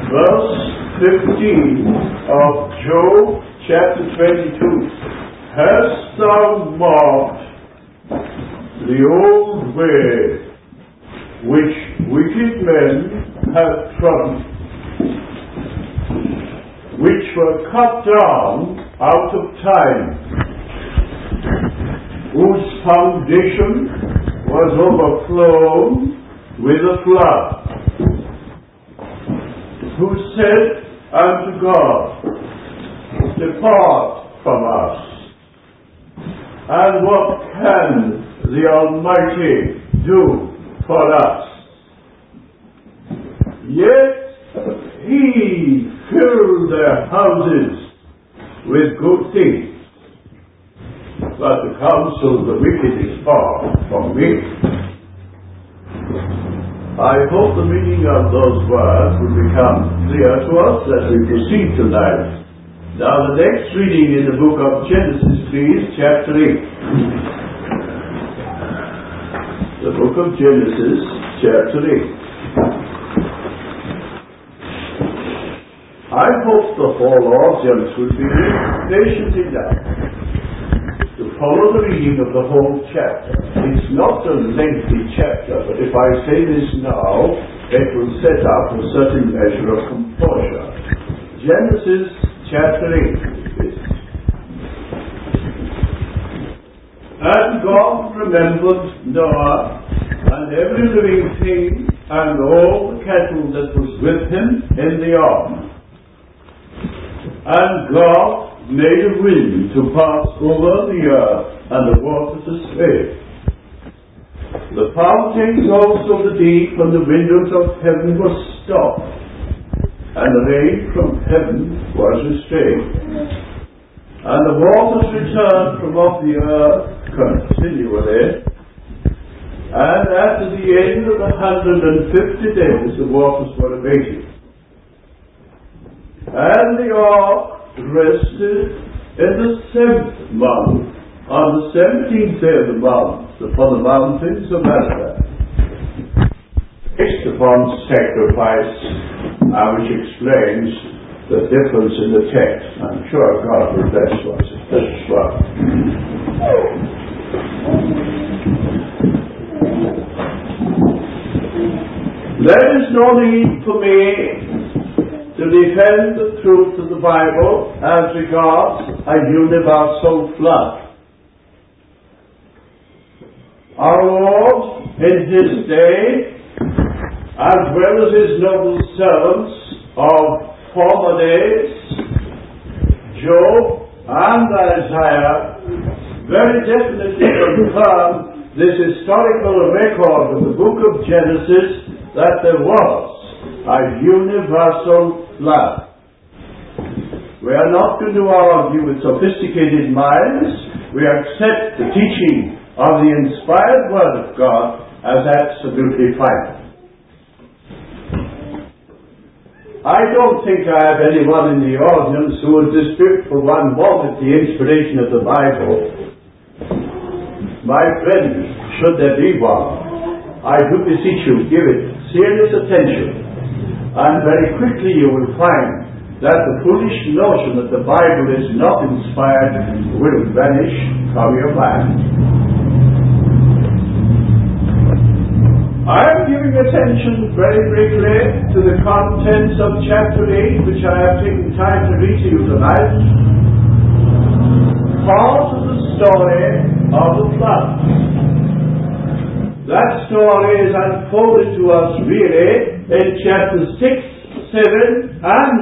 verse 15 of Job chapter 22. Hast thou marked the old way which wicked men have trodden, which were cut down out of time, whose foundation was overflown with a flood, who said unto God, Depart from us. And what can the Almighty do for us? Yet He filled their houses with good things, but the counsel of the wicked is far from me. I hope the meaning of those words will become clear to us as we proceed tonight. Now the next reading in the book of Genesis, please, chapter 8. The book of Genesis, chapter 8. I hope the whole audience will be patient enough to follow the reading of the whole chapter. It's not a lengthy chapter, but if I say this now, it will set up a certain measure of composure. Genesis chapter 8. And God remembered Noah and every living thing and all the cattle that was with him in the ark. And God made a wind to pass over the earth, and the water to spake. The fountains also of the deep and the windows of heaven were stopped, and the rain from heaven was restrained. And the waters returned from off the earth continually. And after the end of 150 days, the waters were abated. And the ark rested in the 7th month, on the 17th day of the month, upon the mountains of Ararat. Based upon sacrifice, which explains the difference in the text. I'm sure God will bless us this one. There is no need for me to defend the truth of the Bible as regards a universal flood. Our Lord, in His day, as well as His noble servants of former days, Job and Isaiah, very definitely confirm this historical record of the book of Genesis that there was a universal flood. We are not going to argue with sophisticated minds. We accept the teaching of the inspired Word of God as absolutely final. I don't think I have anyone in the audience who would dispute for one moment the inspiration of the Bible. My friends, should there be one, I do beseech you, give it serious attention. And very quickly you will find that the foolish notion that the Bible is not inspired will vanish from your mind. I am giving attention very briefly to the contents of chapter 8, which I have taken time to read to you tonight. Part of the story of the flood. That story is unfolded to us really in chapters 6, 7, and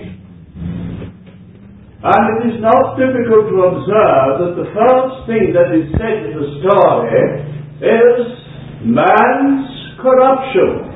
8. And it is not difficult to observe that the first thing that is said in the story is man's corruption.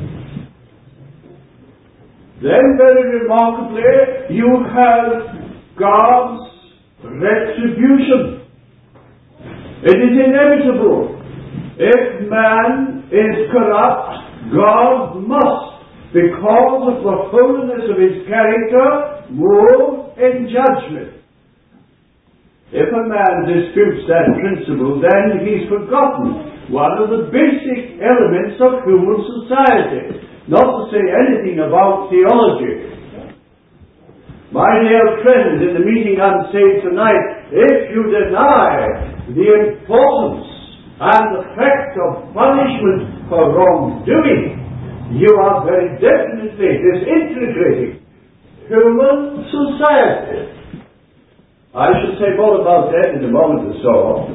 Then very remarkably, you have God's retribution. It is inevitable. If man is corrupt, God must, because of the holiness of His character, move in judgment. If a man disputes that principle, then he's forgotten one of the basic elements of human society. not to say anything about theology. My dear friends, in the meeting I'm saying tonight, if you deny the importance and the fact of punishment for wrongdoing, you are very definitely disintegrating human society. I shall say more about that in a moment or so.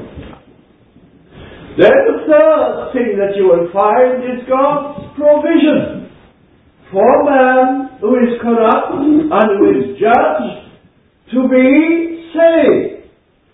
Then the third thing that you will find is God's provision for man who is corrupt and who is judged to be saved.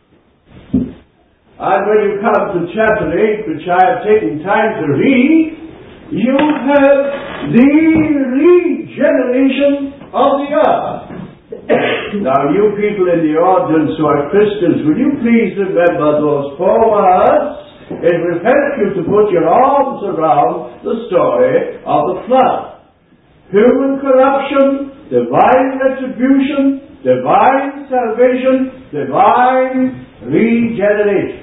And when you come to chapter 8, which I have taken time to read, you have the regeneration of the earth. Now, you people in the audience who are Christians, will you please remember those 4 words? It will help you to put your arms around the story of the flood. Human corruption, divine retribution, divine salvation, divine regeneration.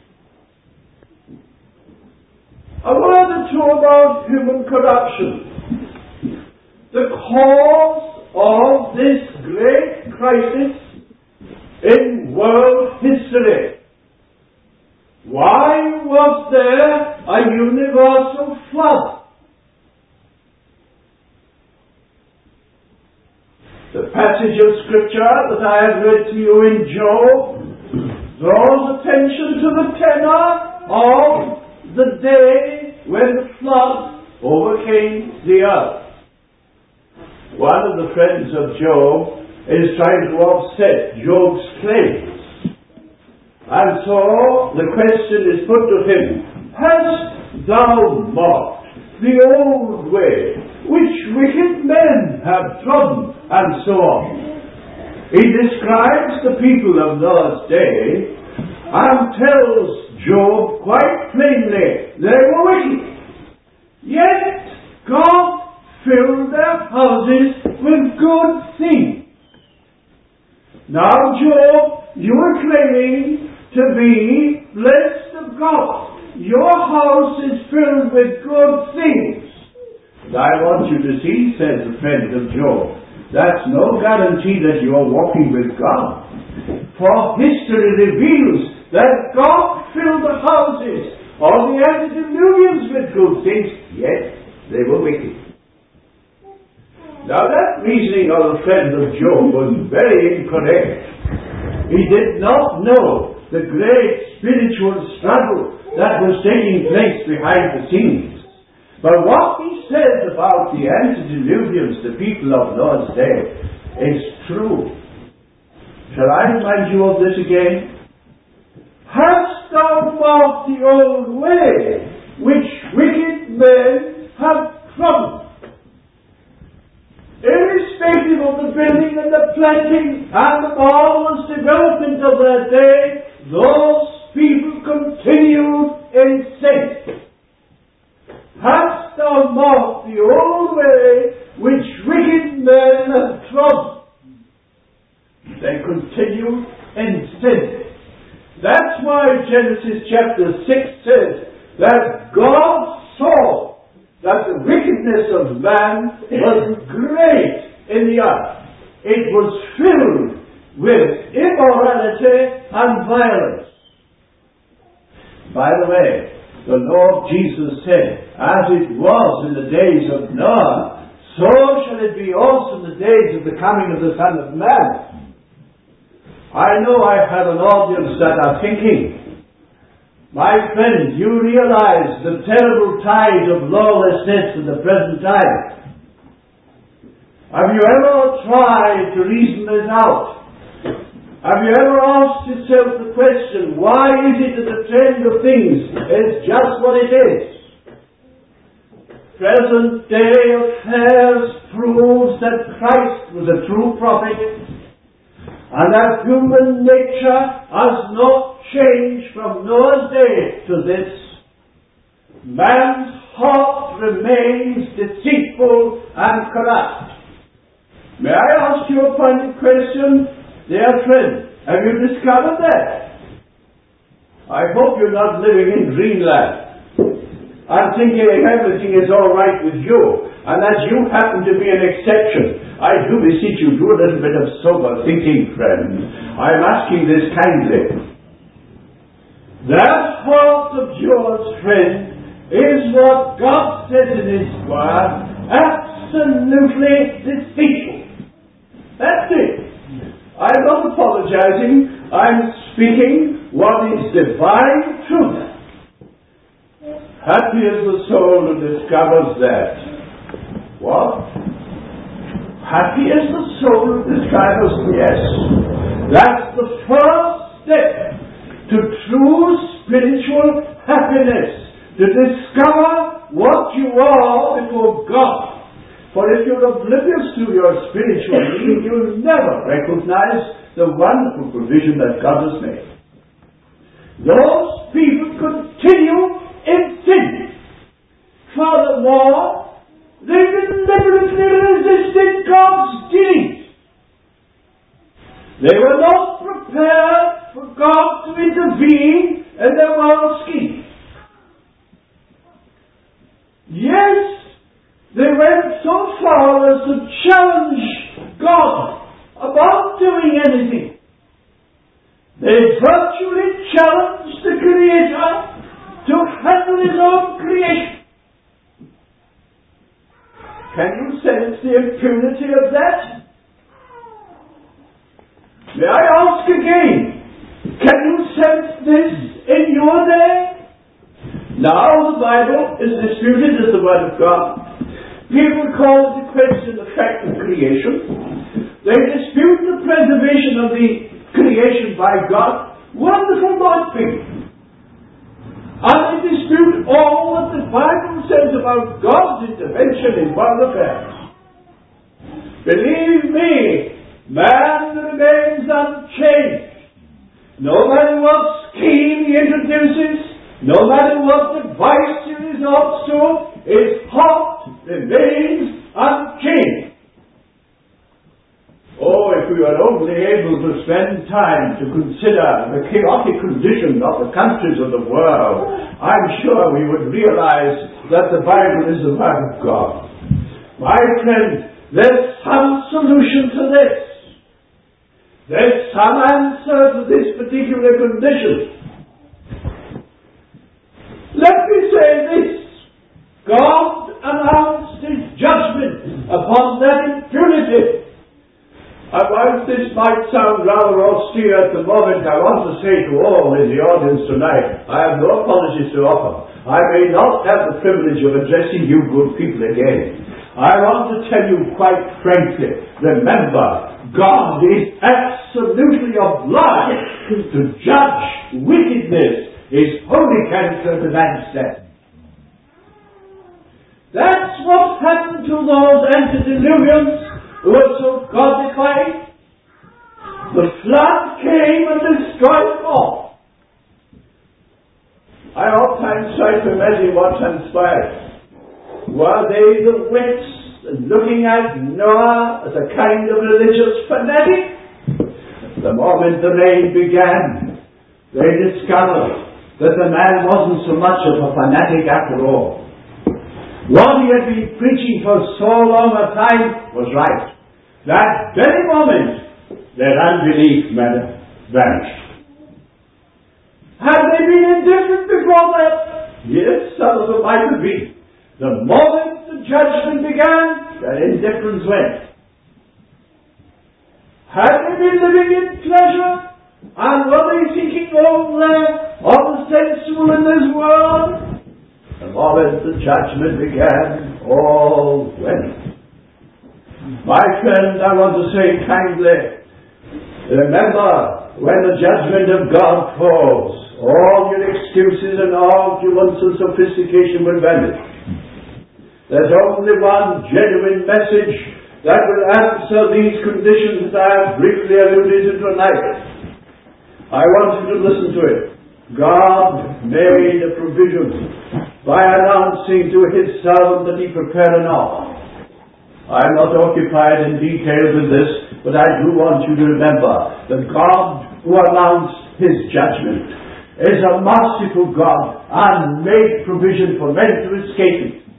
A word or two about human corruption. The cause of this great crisis in world history. Why was there a universal flood? The passage of Scripture that I have read to you in Job draws attention to the tenor of the day when the flood overcame the earth. One of the friends of Job is trying to offset Job's claims. And so the question is put to him, hast thou mocked the old way which wicked men have trodden, and so on. He describes the people of Noah's day and tells Job quite plainly they were wicked. Yet God filled their houses with good things. Now, Job, you are claiming to be blessed of God. Your house is filled with good things. And I want you to see, says the friend of Job, that's no guarantee that you are walking with God. For history reveals that God filled the houses of the antediluvians with good things, yet they were wicked. Now that reasoning of the friend of Job was very incorrect. He did not know the great spiritual struggle that was taking place behind the scenes. But what he says about the antediluvians, the people of Noah's day, is true. Shall I remind you of this again? Hast thou marked the old way which wicked men have trodden? Irrespective of the building and the planting and the marvelous development of their day, those people continued in sin. Hast thou marked the old way which wicked men have trodden? They continued in sin. That's why Genesis chapter 6 says that God saw that the wickedness of man was great in the earth. It was filled with immorality and violence. By the way, the Lord Jesus said, as it was in the days of Noah, so shall it be also in the days of the coming of the Son of Man. I know I have an audience that are thinking, my friends, you realize the terrible tide of lawlessness in the present time. Have you ever tried to reason this out? Have you ever asked yourself the question, why is it that the trend of things is just what it is? Present day affairs proves that Christ was a true prophet and that human nature has not changed from Noah's day to this. Man's heart remains deceitful and corrupt. May I ask you a pointed question? Dear friend, have you discovered that? I hope you're not living in dreamland. I'm thinking if everything is all right with you, And as you happen to be an exception, I do beseech you, do a little bit of sober thinking, friend. I am asking this kindly. That fault of yours, friend, is what God says in His Word, absolutely deceitful. That's it. I'm not apologizing. I'm speaking what is divine truth. Happy is the soul who discovers that. What? Happy is the soul who discovers, yes. That's the first step to true spiritual happiness. To discover what you are before God. For if you're oblivious to your spiritual need, you'll never recognize the wonderful provision that God has made. Those people continue in sin. Furthermore, they deliberately resisted God's deed. They were not prepared for God to intervene in their world scheme. Yes, they went so far as to challenge God about doing anything. They virtually challenged the Creator to handle His own creation. Can you sense the impunity of that? May I ask again, can you sense this in your day? Now the Bible is disputed as the Word of God. People call into question the fact of creation. They dispute the preservation of the creation by God. Wonderful thought people. And they dispute all that the Bible says about God's intervention in world affairs. Believe me, man remains unchanged. No matter what scheme he introduces, no matter what device he resorts to, his heart remains unchanged. Oh, if we were only able to spend time to consider the chaotic condition of the countries of the world, I'm sure we would realize that the Bible is the Word of God. My friend, there's some solution to this. There's some answer to this particular condition. Let me say this. God announced His judgment upon that impunity. And while this might sound rather austere at the moment, I want to say to all in the audience tonight, I have no apologies to offer. I may not have the privilege of addressing you good people again. I want to tell you quite frankly, remember, God is absolutely obliged to judge wickedness. His holy character demands that. That's what happened to those antediluvians who were so God-defying. The flood came and destroyed them all. I oftentimes try to imagine what transpired. Were they the wits looking at Noah as a kind of religious fanatic? The moment the rain began, they discovered that the man wasn't so much of a fanatic after all. What he had been preaching for so long a time was right. That very moment, their unbelief vanished. Had they been indifferent before that? Yes, some of them might have been. The moment the judgment began, their indifference went. Had they been living in pleasure? And were they seeking only of the sensual in this world? The moment the judgment began, all went. My friend, I want to say kindly, remember, when the judgment of God falls, all your excuses and arguments and sophistication will vanish. There's only one genuine message that will answer these conditions that I have briefly alluded to tonight. I want you to listen to it. God made a provision by announcing to His servant that He prepared an ark. I'm not occupied in detail with this, but I do want you to remember that God, who announced His judgment, is a merciful God and made provision for men to escape it.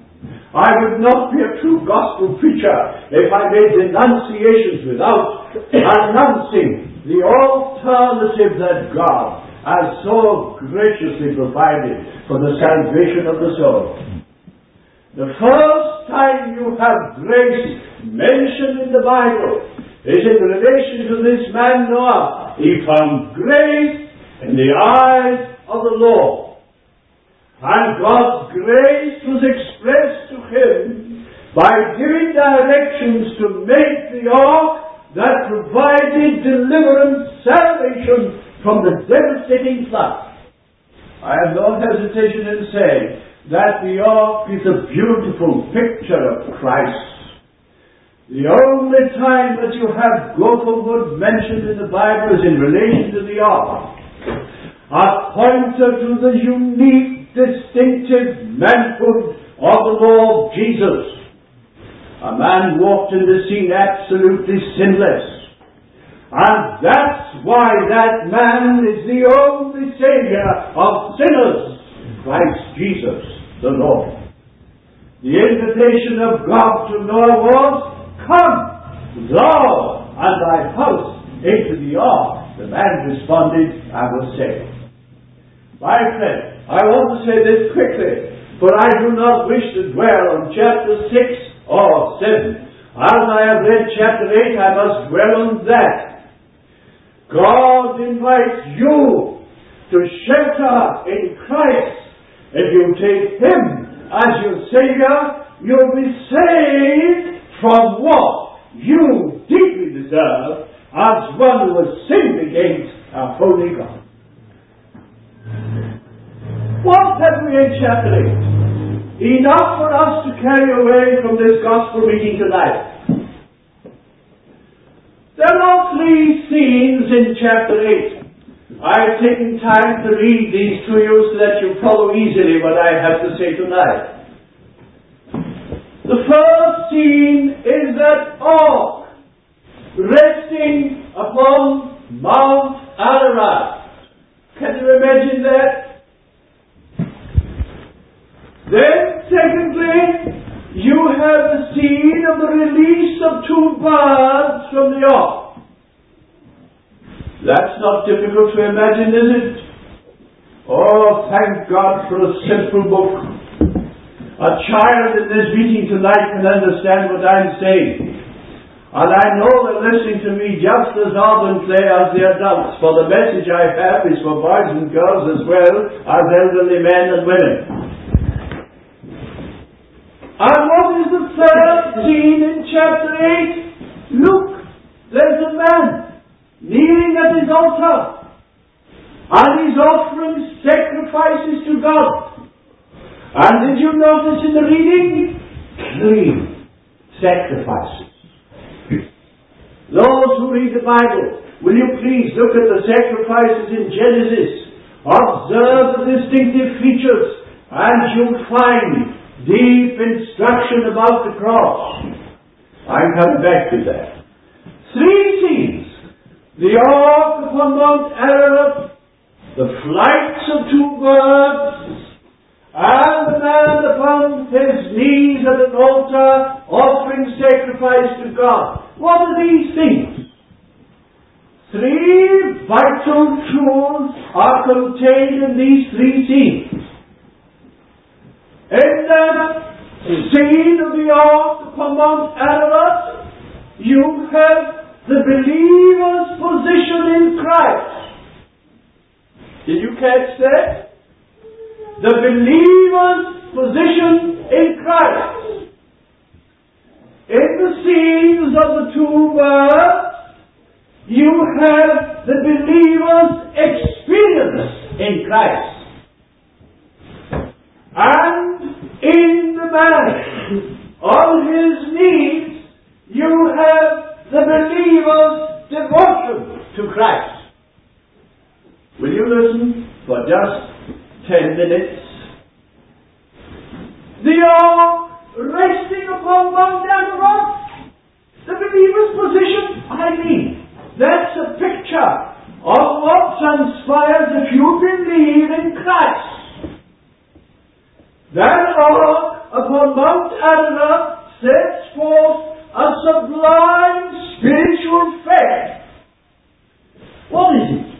I would not be a true gospel preacher if I made denunciations without announcing the alternative that God has so graciously provided for the salvation of the soul. The first time you have grace mentioned in the Bible is in relation to this man Noah. He found grace in the eyes of the Lord. And God's grace was expressed to him by giving directions to make the ark that provided deliverance, salvation from the devastating flood. I have no hesitation in saying that the ark is a beautiful picture of Christ. The only time that you have gopher wood mentioned in the Bible is in relation to the ark, a pointer to the unique, distinctive manhood of the Lord Jesus. A man walked in the scene absolutely sinless. And that's why that man is the only Savior of sinners, Christ Jesus the Lord. The invitation of God to Noah was, "Come, thou and thy house into the ark." The man responded, "I was saved." My friend, I want to say this quickly, for I do not wish to dwell on chapter 6 or 7. As I have read chapter 8, I must dwell on that. God invites you to shelter in Christ. If you take Him as your Savior, you'll be saved from what you deeply deserve as one who has sinned against a holy God. What have we in chapter 8? Enough for us to carry away from this gospel meeting tonight. There are 3 scenes in chapter 8. I've taken time to read these to you so that you follow easily what I have to say tonight. The first scene is that ark resting upon Mount Ararat. Can you imagine that? Then, secondly, you have the scene of the release of 2 birds from the ark. That's not difficult to imagine, is it? Oh, thank God for a simple book. A child in this meeting tonight can understand what I'm saying. And I know they're listening to me just as ardently as the adults, for the message I have is for boys and girls as well as elderly men and women. And what is the third scene in chapter 8? Look, there's a man kneeling at his altar, and he's offering sacrifices to God. And did you notice in the reading? Clean sacrifices. Those who read the Bible, will you please look at the sacrifices in Genesis? Observe the distinctive features, and you'll find deep instruction about the cross. I'm coming back to that. 3 scenes. The ark upon Mount Ararat, the flights of 2 birds, and the man upon his knees at an altar offering sacrifice to God. What are these things? 3 vital truths are contained in these 3 scenes. In that scene of the ark upon Mount Ararat, you have the believer's position in Christ. Did you catch that? The believer's position in Christ. In the scenes of the 2 birds, you have the believer's experience in Christ. And in the man on his knees, you have the believer's devotion to Christ. Will you listen for just 10 minutes? The ark resting upon Mount Ararat, the believer's position. I mean, that's a picture of what transpires if you believe in Christ. That ark upon Mount Ararat sets forth a sublime spiritual fact. What is it?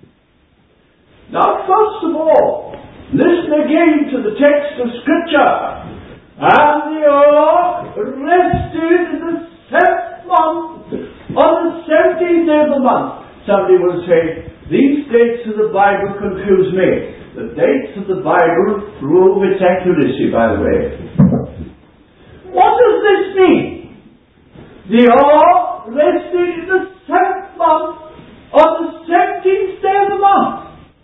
Now, first of all, listen again to the text of Scripture. And the ark rested in the 7th month, on the 17th day of the month. Somebody will say, these dates of the Bible confuse me. The dates of the Bible prove its accuracy, by the way. What does this mean? The ark rested in the 7th month, on the 17th day of the month.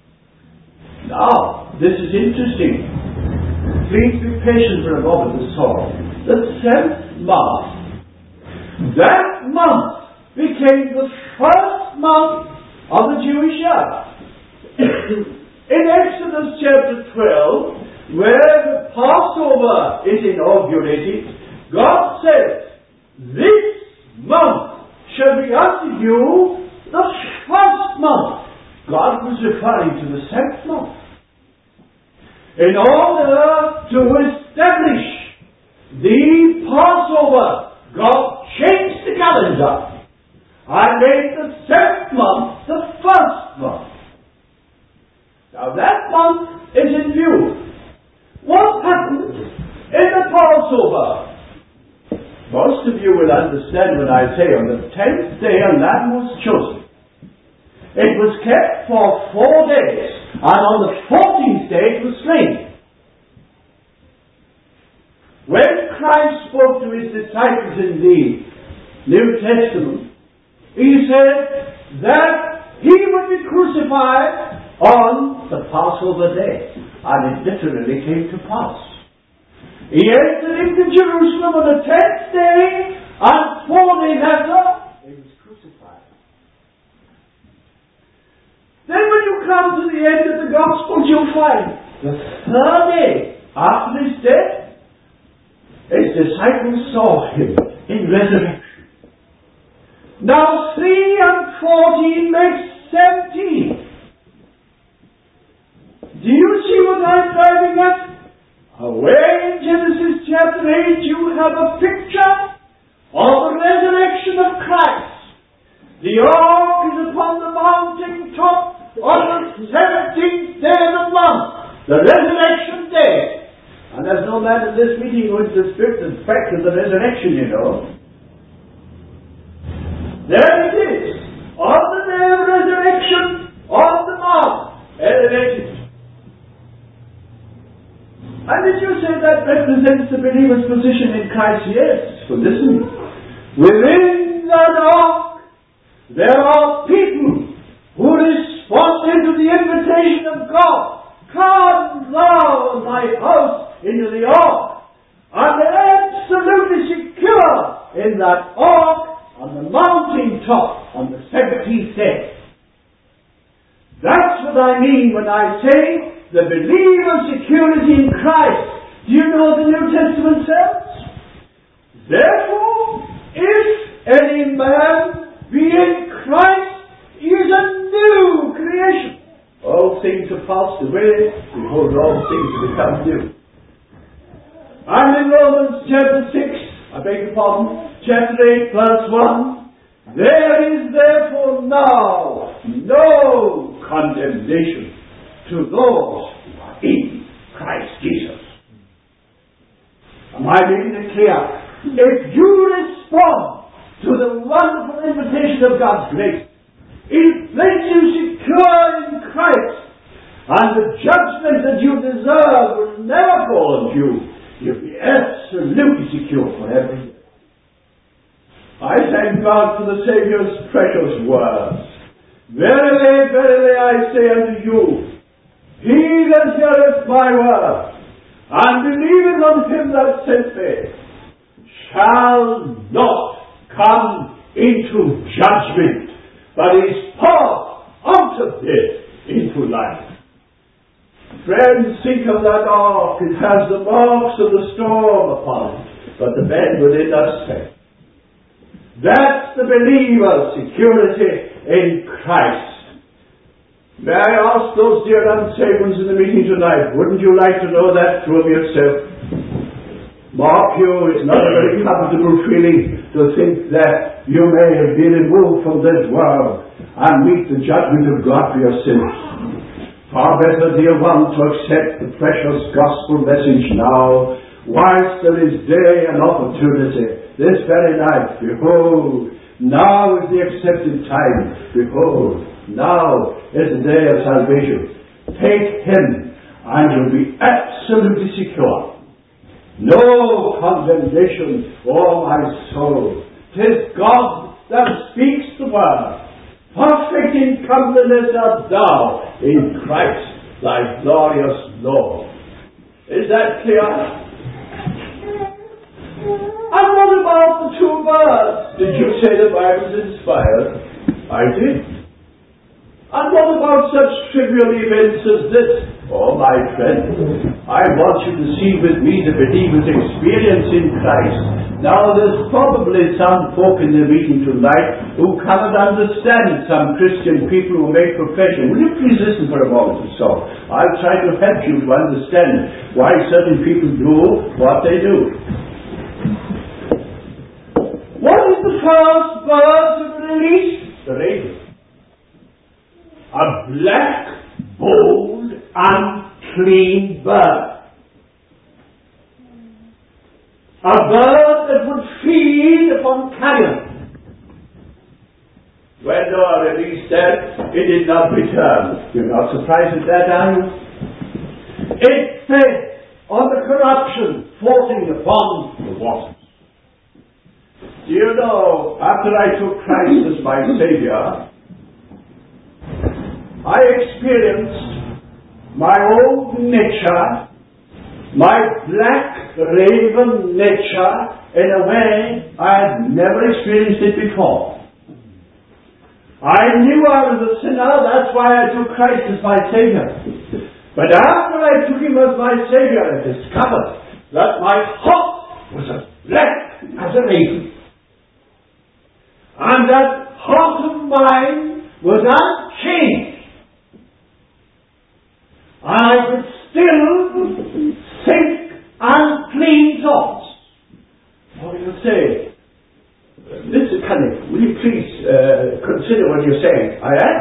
Now, this is interesting. Please be patient for a moment, this all. The 7th month. That month became the first month of the Jewish year. In Exodus chapter 12, where the Passover is inaugurated, God says, this month shall be unto you the first month. God was referring to the 7th month. In order to establish the Passover, God changed the calendar and made the 7th month the first month. Now that month is in view. What happened in the Passover? Most of you will understand when I say on the 10th day a lamb was chosen. It was kept for 4 days, and on the 14th day it was slain. When Christ spoke to his disciples in the New Testament, he said that he would be crucified on the Passover day, and it literally came to pass. He entered into Jerusalem on the 10th day, and 4 days after, he was crucified. Then when you come to the end of the Gospels, you'll find the 3rd day after his death, his disciples saw him in resurrection. Now 3 and 14 makes 17. Do you see what I'm driving at? Away in Genesis chapter 8 you have a picture of the resurrection of Christ. The ark is upon the mountain top on the 17th day of the month, the resurrection day. And there's no man in this meeting who is the spirit and fact of the resurrection, you know. There it is, on the day of resurrection, on the mount, elevated. And did you say that represents the believer's position in Christ? Yes. So listen. Within that ark, there are people who responded to the invitation of God. Come thou and thy house into the ark. And they're absolutely secure in that ark on the mountain top on the 17th day. That's what I mean when I say the believer's security in Christ. Do you know what the New Testament says? Therefore, if any man be in Christ, he is a new creation. All things have passed away, behold, all things have become new. And in Romans chapter 6, I beg your pardon, chapter 8, verse 1, there is therefore now no condemnation to those who are in Christ Jesus. Am I making it clear? If you respond to the wonderful invitation of God's grace, it makes you secure in Christ, and the judgment that you deserve will never fall on you. You'll be absolutely secure forever. I thank God for the Saviour's precious words. Verily, verily, I say unto you, he that heareth my word, and believeth on him that sent me, shall not come into judgment, but is passed out of death into life. Friends, think of that ark. It has the marks of the storm upon it, but the bed within us safe. That's the believer's security in Christ. May I ask those dear unsaved ones in the meeting tonight, wouldn't you like to know that from yourself? Mark you, it's not a very comfortable feeling to think that you may have been removed from this world and meet the judgment of God for your sins. Far better, dear one, to accept the precious gospel message now, whilst there is day and opportunity, this very night. Behold, now is the accepted time. Behold, now is the day of salvation. Take him, and you'll be absolutely secure. No condemnation, oh my soul. 'Tis God that speaks the word. Perfect in comeliness art thou in Christ, thy glorious Lord. Is that clear? And what about the two birds? Did you say the Bible is inspired? I did. And what about such trivial events as this? Oh, my friend, I want you to see with me the believer's experience in Christ. Now, there's probably some folk in the meeting tonight who cannot understand some Christian people who make profession. Will you please listen for a moment or so? I'll try to help you to understand why certain people do what they do. What is the first bird to release? The raven. A black, bold, unclean bird. A bird that would feed upon carrion. When Noah released that, it did not return. You're not surprised at that, are you? It fed on the corruption floating upon the waters. Do you know, after I took Christ as my Savior, I experienced my old nature, my black raven nature, in a way I had never experienced it before. I knew I was a sinner, that's why I took Christ as my Savior. But after I took Him as my Savior, I discovered that my heart was as black as a raven. And that heart of mine was unchanged. And I could still think unclean thoughts. What do you say? Mr. Cunningham, will you please consider what you're saying? I am.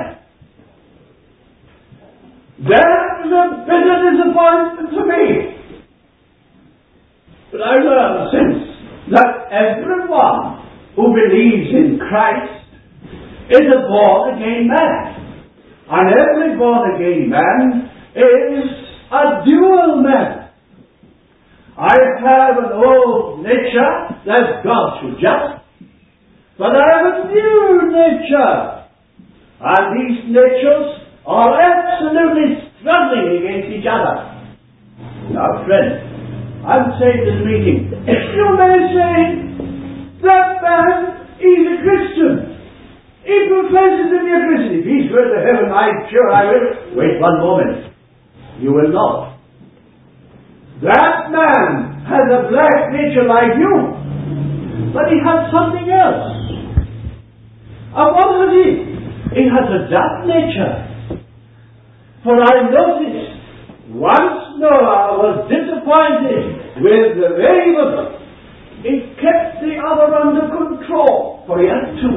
That was a bitter disappointment to me. But I learned since that everyone who believes in Christ is a born-again man. And every born-again man is a dual man. I have an old nature that God should judge, but I have a new nature. And these natures are absolutely struggling against each other. Now, friend, I'm saying this meeting, you may say, that man is a Christian. He professes to be a Christian. If he's going to heaven, I'm sure I will. Wait one moment. You will not. That man has a black nature like you, but he has something else. And what has he? He has a dark nature. For I noticed once Noah was disappointed with the raven, he kept the other under control, for he had two.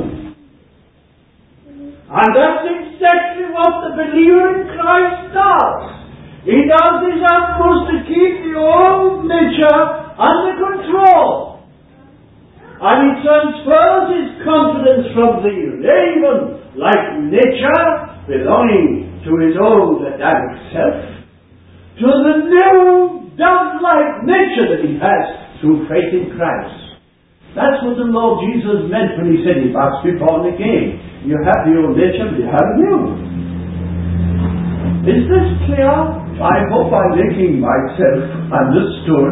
And that's exactly what the believer in Christ does. He does his utmost to keep the old nature under control. And he transfers his confidence from the raven-like nature belonging to his old Adamic self to the new dove-like nature that he has through faith in Christ. That's what the Lord Jesus meant when he said he must be born again. You have the old nature, but you have the new. Is this clear? I hope I'm making myself understood.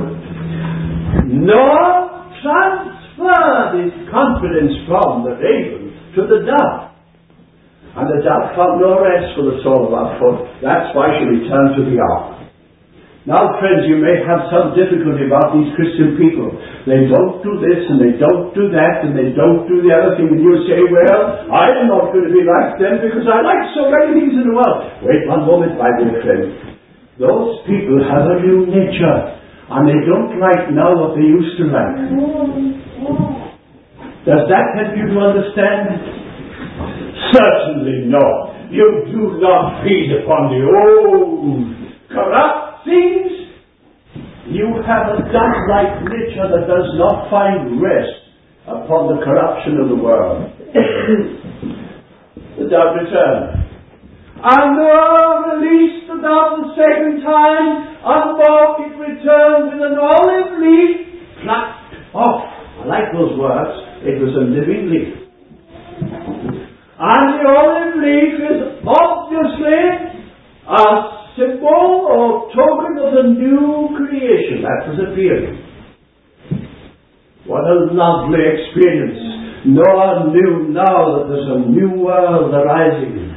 Noah transferred his confidence from the raven to the dove. And the dove found no rest for the sole of our foot. That's why she returned to the ark. Now, friends, you may have some difficulty about these Christian people. They don't do this, and they don't do that, and they don't do the other thing. And you say, well, I'm not going to be like them because I like so many things in the world. Wait one moment, my dear friend. Those people have a new nature. and they don't like now what they used to like. Does that help you to understand? Certainly not. You do not feed upon the old corrupt things. You have a dove-like nature that does not find rest upon the corruption of the world. The dove returned. And Noah released the dove the second time, and back it returned with an olive leaf plucked off. I like those words. It was a living leaf. And the olive leaf is obviously a symbol or token of the new creation that was appearing. What a lovely experience. Noah knew now that there's a new world arising.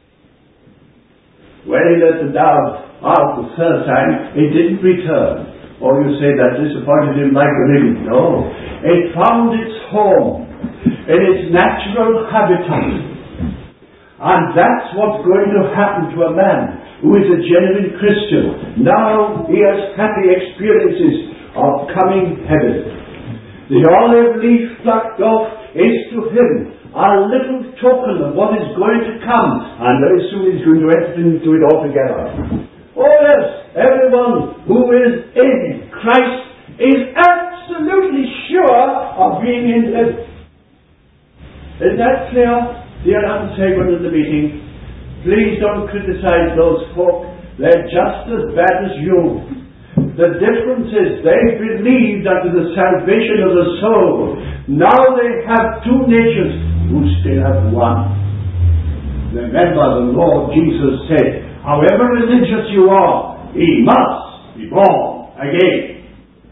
When he let the dove out the third time, it didn't return. Or you say that disappointed him like the living. No. It found its home in its natural habitat. And that's what's going to happen to a man who is a genuine Christian. Now he has happy experiences of coming heaven. The olive leaf plucked off is to him a little token of what is going to come, and very soon he's going to enter into it altogether. Oh yes, everyone who is in Christ is absolutely sure of being in heaven. Is that clear? Dear unsaved in the meeting, please don't criticize those folk. They're just as bad as you. The difference is they believed unto the salvation of the soul. Now they have two natures who still have one. Remember, the Lord Jesus said, however religious you are, he must be born again.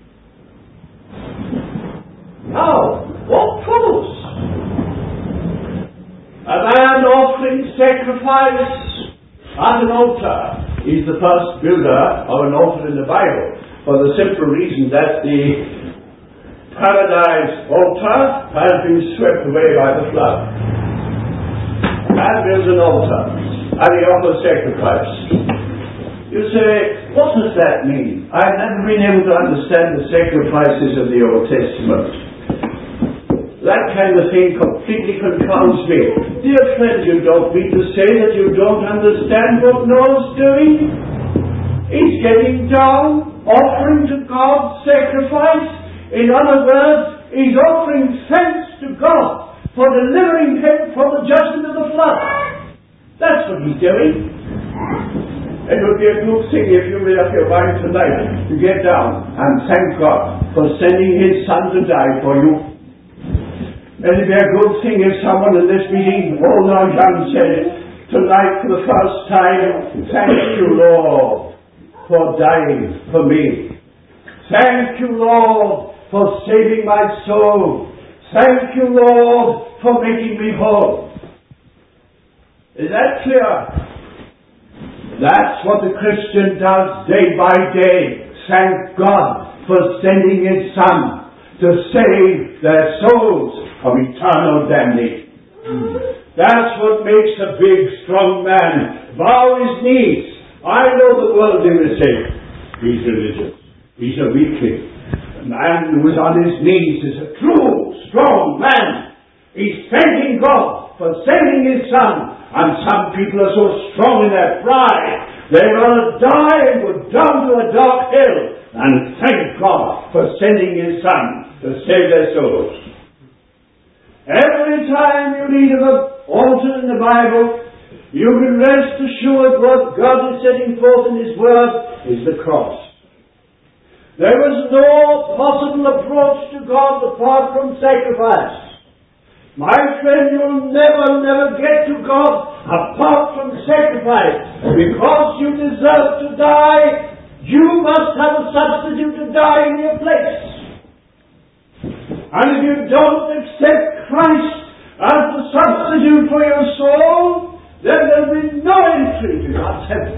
Now, what follows? A man offering sacrifice at an altar is the first builder of an altar in the Bible, for the simple reason that the paradise altar has been swept away by the flood. Man builds an altar and he offers sacrifice. You say, what does that mean? I've never been able to understand the sacrifices of the Old Testament. That kind of thing completely confounds me. Dear friends, you don't mean to say that you don't understand what Noah's doing? He's getting down, offering to God sacrifice. In other words, he's offering thanks to God for delivering him from the judgment of the flood. That's what he's doing. It would be a good thing if you made up your mind tonight to get down and thank God for sending his Son to die for you. And it'd be a good thing if someone in this meeting, now young, said tonight for the first time, thank you, Lord, for dying for me. Thank you, Lord, for saving my soul. Thank you, Lord, for making me whole. Is that clear? That's what the Christian does day by day. Thank God for sending his Son to save their souls from eternal damnation. That's what makes a big, strong man bow his knees. I know the world will say, he's religious, he's a weakling. The man who is on his knees is a true, strong man. He's thanking God for sending his Son. And some people are so strong in their pride, they'd rather die and go down to a dark hill and thank God for sending his Son to save their souls. Every time you read of an altar in the Bible, you can rest assured what God is setting forth in his word is the cross. There was no possible approach to God apart from sacrifice. My friend, you'll never get to God apart from sacrifice. Because you deserve to die, you must have a substitute to die in your place. And if you don't accept Christ as the substitute for your soul, then there'll be no entry to God's heaven.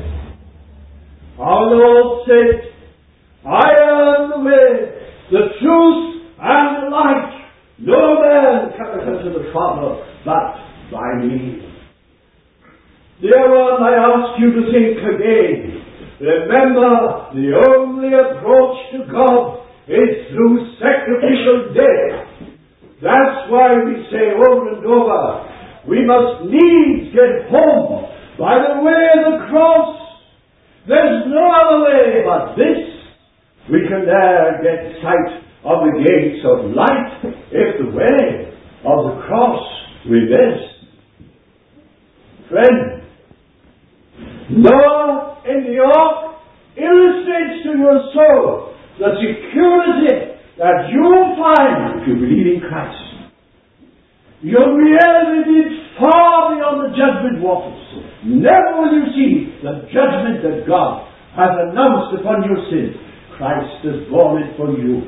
Our Lord said, I am the way, the truth, and the light. No man cometh unto the Father but by me. Dear one, I ask you to think again. Remember, the only approach to God is through sacrificial death. That's why we say over and over, we must needs get home by the way of the cross. There's no other way but this. We can there get sight of the gates of light if the way of the cross we miss. Friend, Noah in the ark illustrates to your soul the security that you will find if you believe in Christ. Your reality is far beyond the judgment waters. Never will you see the judgment that God has announced upon your sin. Christ has borne it for you.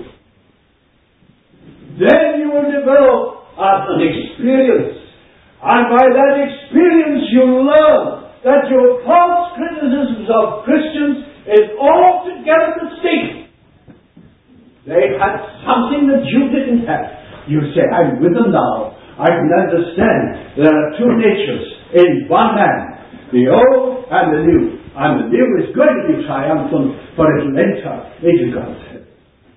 Then you will develop an experience. And by that experience you learn that your false criticisms of Christians is altogether mistake. They had something that you didn't have. You say, I'm with them now. I can understand there are two natures in one man, the old and the new. And the new is going to be triumphant, for it will enter into God's heaven.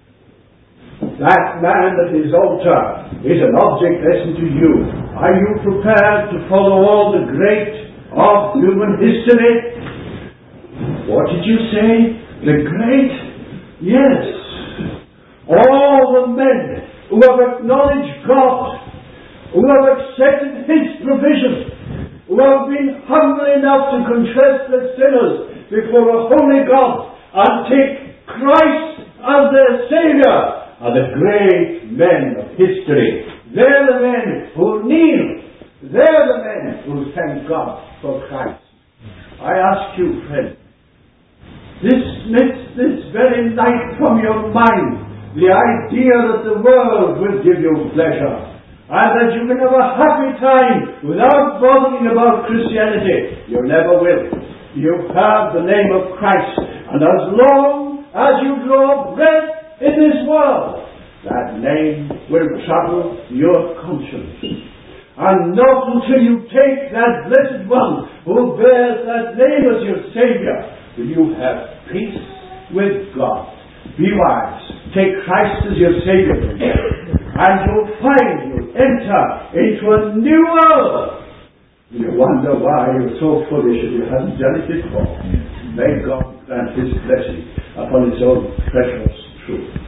That man at his altar is an object lesson to you. Are you prepared to follow all the great of human history? What did you say? The great? Yes. All the men who have acknowledged God, who have accepted His provision, who have been humble enough to confess their sinners before a holy God and take Christ as their Saviour, are the great men of history. They're the men who kneel. They're the men who thank God for Christ. I ask you, friend, dismiss this very night from your mind the idea that the world will give you pleasure and that you can have a happy time without bothering about Christianity. You never will. You have the name of Christ, and as long as you draw breath in this world, that name will trouble your conscience. And not until you take that blessed one who bears that name as your Saviour will you have peace with God. Be wise. Take Christ as your Saviour, and you'll find you'll enter into a new world. You wonder why you're so foolish if you haven't done it before. May God grant His blessing upon His own precious truth.